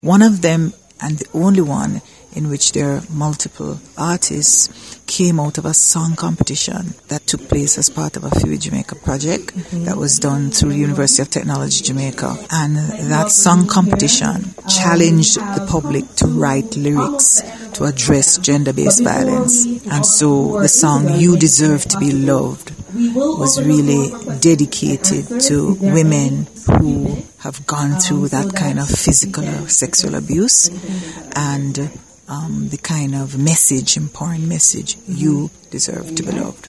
One of them, and the only one, in which there are multiple artists, came out of a song competition that took place as part of a Fui Jamaica project that was done through University of Technology Jamaica. And that song competition challenged the public to write lyrics to address gender-based violence. And so the song You Deserve to Be Loved was really dedicated to women who have gone through that kind of physical or sexual abuse, and the kind of message, empowering message, you deserve to be loved.